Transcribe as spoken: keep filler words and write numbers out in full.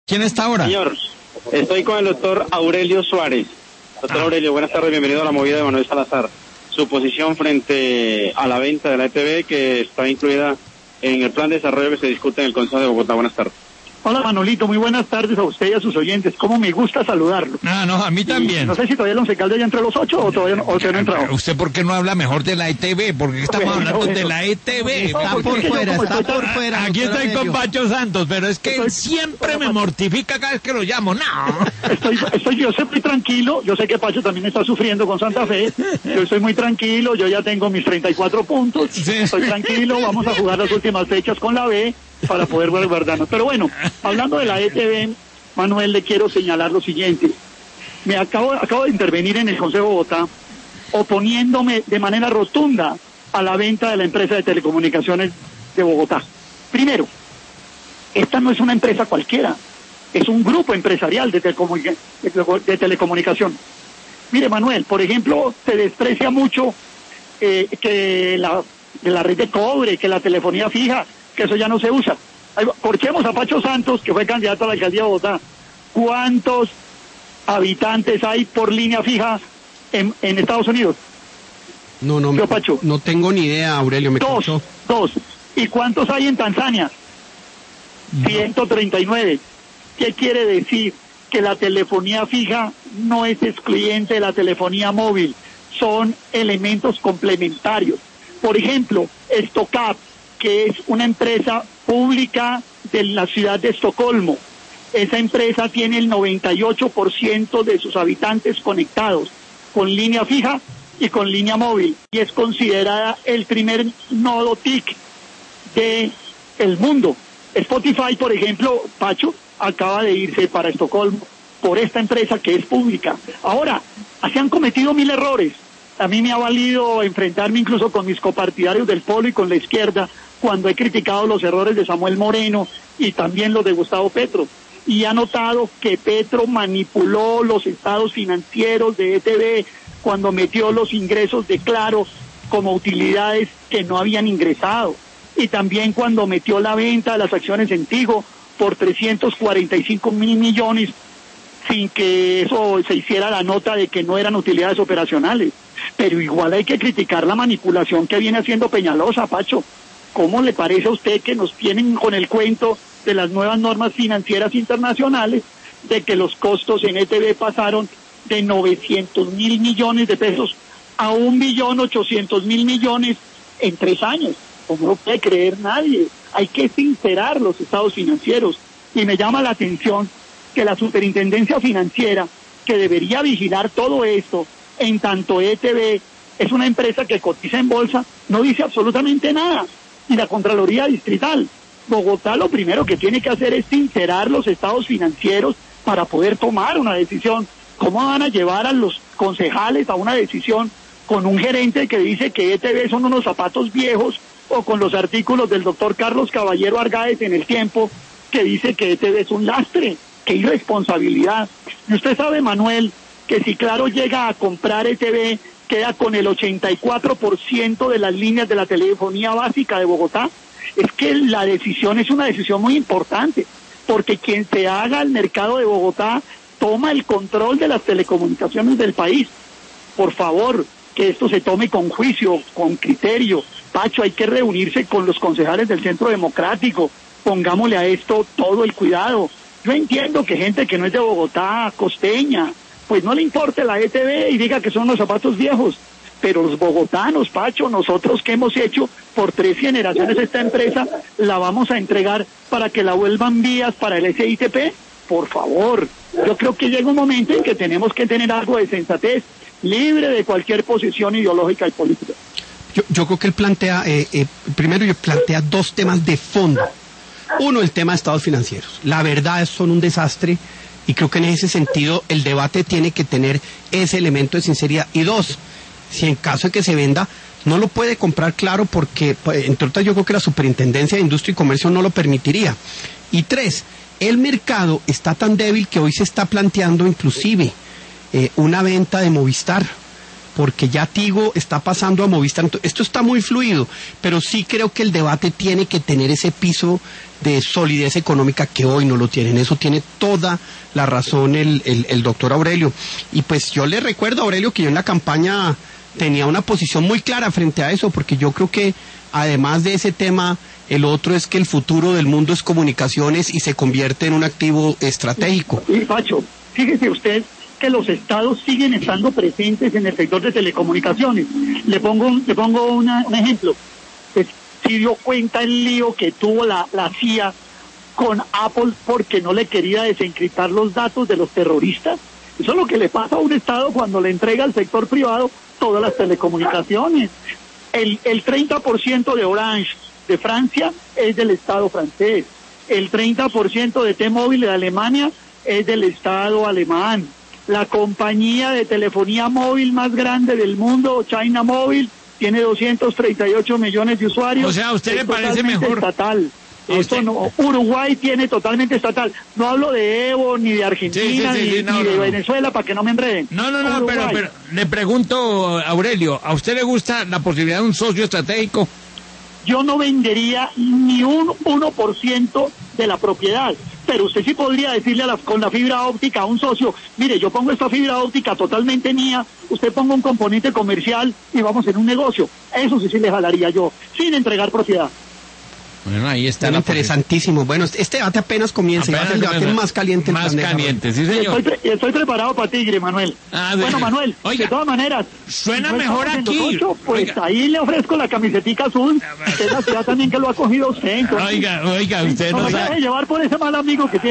¿Quién está ahora? Señor, estoy con el doctor Aurelio Suárez. Doctor ah. Aurelio, buenas tardes, bienvenido a la movida de Manuel Salazar. Su posición frente a la venta de la E T B que está incluida en el plan de desarrollo que se discute en el Consejo de Bogotá. Buenas tardes. Hola Manolito, muy buenas tardes a usted y a sus oyentes. Cómo me gusta saludarlo. Ah, no, a mí también. Y no sé si todavía el Once Caldas ya entre los ocho o todavía no, o todavía no ha entrado. ¿Usted por qué no habla mejor de la E T B? Porque estamos bueno, hablando bueno. de la E T B. Está, está por fuera, está por fuera. Aquí estoy con Aurelio. Pacho Santos, pero es que estoy, él siempre me mortifica cada vez que lo llamo. No. Estoy, estoy, yo estoy muy tranquilo. Yo sé que Pacho también está sufriendo con Santa Fe. Yo estoy muy tranquilo. Yo ya tengo mis treinta y cuatro puntos. Sí. Estoy tranquilo. Vamos a jugar las últimas fechas con la B para poder guardarnos. Pero bueno, hablando de la E T B, Manuel, le quiero señalar lo siguiente. Me acabo, acabo de intervenir en el Consejo de Bogotá oponiéndome de manera rotunda a la venta de la empresa de telecomunicaciones de Bogotá. Primero, esta no es una empresa cualquiera, es un grupo empresarial de, telecomunica de telecomunicación. Mire, Manuel, por ejemplo, se desprecia mucho eh, que la, de la red de cobre, que la telefonía fija, que eso ya no se usa. Corchemos a Pacho Santos, que fue candidato a la alcaldía de Bogotá. ¿Cuántos habitantes hay por línea fija en, en Estados Unidos? No, no, me, Pacho? no tengo ni idea, Aurelio. Me dos, contó. dos. ¿Y cuántos hay en Tanzania? No. ciento treinta y nueve. ¿Qué quiere decir? Que la telefonía fija no es excluyente de la telefonía móvil. Son elementos complementarios. Por ejemplo, Estocap, que es una empresa pública de la ciudad de Estocolmo. Esa empresa tiene el noventa y ocho por ciento de sus habitantes conectados con línea fija y con línea móvil, y es considerada el primer nodo T I C de el mundo. Spotify, por ejemplo, Pacho, acaba de irse para Estocolmo por esta empresa que es pública. Ahora, se han cometido mil errores. A mí me ha valido enfrentarme incluso con mis copartidarios del Polo y con la izquierda cuando he criticado los errores de Samuel Moreno y también los de Gustavo Petro. Y ha notado que Petro manipuló los estados financieros de E T B cuando metió los ingresos de Claro como utilidades que no habían ingresado. Y también cuando metió la venta de las acciones en Tigo por trescientos cuarenta y cinco mil millones sin que eso se hiciera la nota de que no eran utilidades operacionales. Pero igual hay que criticar la manipulación que viene haciendo Peñalosa, Pacho. ¿Cómo le parece a usted que nos tienen con el cuento de las nuevas normas financieras internacionales de que los costos en E T B pasaron de novecientos mil millones de pesos a un billón ochocientos mil millones en tres años? ¿Cómo lo puede creer nadie? Hay que sincerar los estados financieros. Y me llama la atención que la Superintendencia Financiera, que debería vigilar todo esto, en tanto E T B es una empresa que cotiza en bolsa, no dice absolutamente nada. Y la Contraloría Distrital, Bogotá, lo primero que tiene que hacer es sincerar los estados financieros para poder tomar una decisión. ¿Cómo van a llevar a los concejales a una decisión con un gerente que dice que E T B son unos zapatos viejos, o con los artículos del doctor Carlos Caballero Argáez en El Tiempo, que dice que E T B es un lastre? ¡Qué irresponsabilidad! Y usted sabe, Manuel, que si Claro llega a comprar E T B, queda con el ochenta y cuatro por ciento de las líneas de la telefonía básica de Bogotá. Es que la decisión es una decisión muy importante, porque quien se haga al mercado de Bogotá toma el control de las telecomunicaciones del país. Por favor, que esto se tome con juicio, con criterio. Pacho, hay que reunirse con los concejales del Centro Democrático, pongámosle a esto todo el cuidado. Yo entiendo que gente que no es de Bogotá, costeña, pues no le importe la E T B y diga que son unos zapatos viejos, pero los bogotanos, Pacho, nosotros que hemos hecho por tres generaciones esta empresa, la vamos a entregar para que la vuelvan vías para el S I T P. Por favor, yo creo que llega un momento en que tenemos que tener algo de sensatez, libre de cualquier posición ideológica y política. Yo, yo creo que él plantea, eh, eh, primero yo plantea dos temas de fondo. Uno, el tema de estados financieros. La verdad son un desastre y creo que en ese sentido el debate tiene que tener ese elemento de sinceridad. Y dos, si en caso de que se venda, no lo puede comprar Claro porque, entre otras, yo creo que la Superintendencia de Industria y Comercio no lo permitiría. Y tres, el mercado está tan débil que hoy se está planteando inclusive eh, una venta de Movistar. porque ya Tigo está pasando a Movistar. Esto está muy fluido, pero sí creo que el debate tiene que tener ese piso de solidez económica que hoy no lo tienen. Eso tiene toda la razón el, el, el doctor Aurelio. Y pues yo le recuerdo a Aurelio que yo en la campaña tenía una posición muy clara frente a eso, porque yo creo que además de ese tema, el otro es que el futuro del mundo es comunicaciones y se convierte en un activo estratégico. Y Pacho, fíjese usted que los estados siguen estando presentes en el sector de telecomunicaciones. Le pongo un, le pongo una, un ejemplo. Pues, si dio cuenta el lío que tuvo la, la C I A con Apple porque no le quería desencriptar los datos de los terroristas. Eso es lo que le pasa a un estado cuando le entrega al sector privado todas las telecomunicaciones. El, el treinta por ciento de Orange de Francia es del Estado francés. El treinta por ciento de T-Mobile de Alemania es del Estado alemán. La compañía de telefonía móvil más grande del mundo, China Mobile, tiene doscientos treinta y ocho millones de usuarios. O sea, ¿a usted le parece totalmente mejor? Estatal. Esto no, Uruguay tiene totalmente estatal. No hablo de Evo, ni de Argentina, Sí, sí, sí, ni, sí, no, ni de no, no. Venezuela, para que no me enreden. No, no, no, pero, Uruguay. pero le pregunto, Aurelio, ¿a usted le gusta la posibilidad de un socio estratégico? Yo no vendería ni un uno por ciento de la propiedad, pero usted sí podría decirle a la, con la fibra óptica a un socio, mire, yo pongo esta fibra óptica totalmente mía, usted ponga un componente comercial y vamos en un negocio. Eso sí, sí le jalaría yo, sin entregar propiedad. Bueno, ahí está. Está la interesantísimo. Bueno, este debate apenas comienza, Apenas va a ser el debate comienza. más caliente. Más caliente, sí, Y señor. estoy, pre- y estoy preparado para Tigre, Manuel. Ah, bueno, de- Manuel, Oiga, de todas maneras, suena no mejor estamos en los aquí. ocho, pues Oiga. ahí le ofrezco la camisetica azul, que es la ciudad también que lo ha cogido usted. entonces, Oiga, oiga, usted no no se sabe. deje llevar por ese mal amigo que tiene.